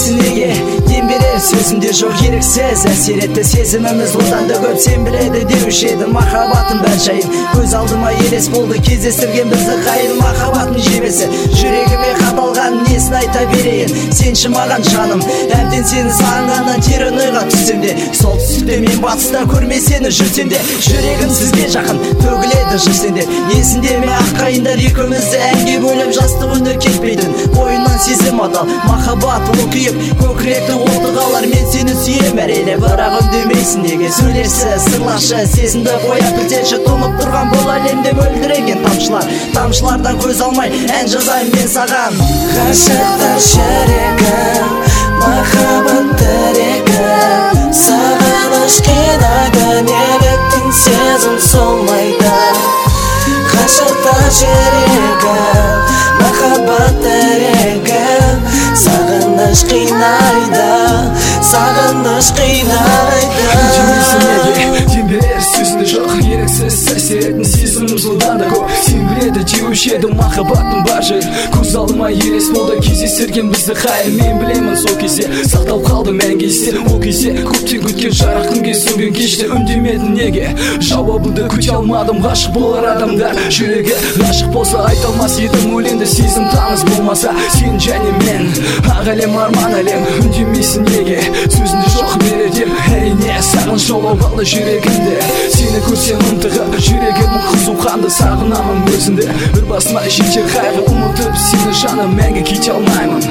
Үндемейсің неге, дем берер сөзінде жоқ еріксіз әсер етті сезіміміз одан да көп сен біледі деуші едім махаббатым бәл жайын көз алдыма елес болды кездестірген бізді қайын махаббаттың жебесі жүрегіме қаталған несін айта берейін сенші маған жаным әбден сені сағынғаннан терең ойға түссем де солтүстікте мен батыста көрмей сені жүрсем де жүрегім сізге жақын төгіледі жыр сенде есінде ме аққайындар екеумізді әнге бөліп жастық өнер кетпейтін бойынан сезім адал махаббат ол күйіп көкіректі оты қалар мен сені сүйем әрине бірақ үндемейсің неге сөйлерсіз сырлашы сезімді бояп бітеші тұнып тұрған бұл әлемде мөлдіреген тамшылардан көз алмай ән жазайын мен саған ғашықтар жүрегім махаббат тірегім сағыныш қинайды неліктен сезім солмайды ғашықтар жүрегім махаббат тірегім сағыныш қинайды сағыныш қинайды дем берер сөзінде жоқ еріксіз әсер етін сезімім жылдан да көп сен біледі деуші едім махаббаттың бар жайын көз алдыма елес болды кездестірген бізді қайыр мен білемін сол кезде сақталып қалды мәңгі есте ол кезде көптен күткен жарық күнге сөнген кеште үндемедің неге жауабыңды күте алмадым ғашық болар адамдар жүрегі ғашық болса айта алмас едім өлеңді сезім таныс болмаса сен және мен ақ әлем арман әлем үндемейсің неге сөзінде жоқ берер деп әрине сағыныш жаулап алды жүрегімді сені көрсем ынтығып жүрегім қызу қанды сағынамын өзіңді бір басыма жетер қайғы ұмытып сені жаным мәңгі кете алмаймын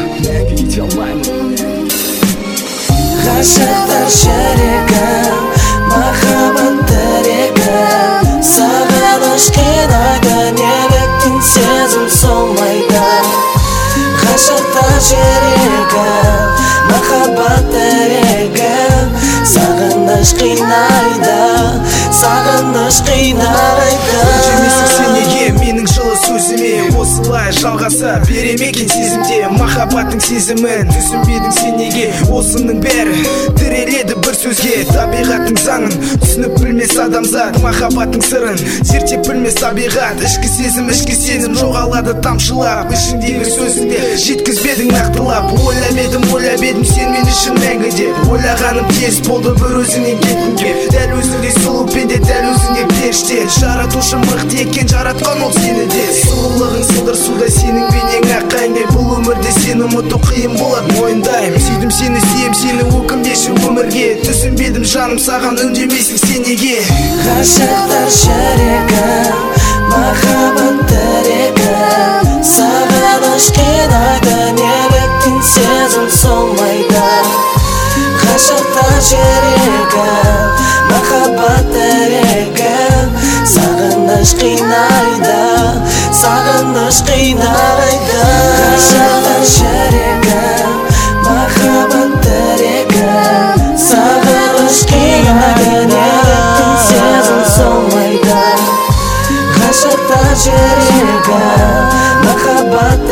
ғашықтар жүрегім махаббат тірегім сағыныш қинайды неліктен сезім солмайды ғашықтар жүрегім махаббат тірегім сағыныш қинайды сағыныш қинайды үндемейсің сен неге менің жылы сөзіме осылай жалғаса бере ме екен сезімде махаббаттың сезімін түсінбедің сен неге осының бәрі тіреледі бір сөзге табиғаттың заңын түсініп білмес адамзат махаббаттың сырын зерттеп білмес табиғат ішкі сезім ішкі сенім жоғалады тамшылап ішіңдегі сөзіңде жеткізбедің нақтылап ойлап едім сен мен үшін мәңгі деп ойлағаным тез болды бір өзіңнен кеткім кеп дәл өзіңдей сұлу пенде дәл өзіңдей періште жаратушы мықты екен жаратқан ол сені де сұлулығың сылдыр суда сенің бейнең аққайыңдай бұл өмірде сені ұмыту қиын болады мойындаймын сүйдім сені сүйем сені өкінбеші өмірге түсінбедім жаным саған үндемейсің сен неге ғашықтар жүрегім махаббат тірегім сағыныш қинайды неліктен сезім солмайды ғашықтар жүрегім махаббат тірегім сағыныш қинайды сағыныш қинайды ғашықтар жүрегім махаббат тірегім сағыныш қинайды неліктен сезім солмайды ғашықтар жүрегім махаббат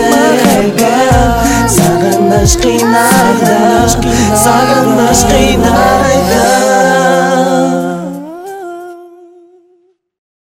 тірегім сағыныш қинайды сағыныш қинайды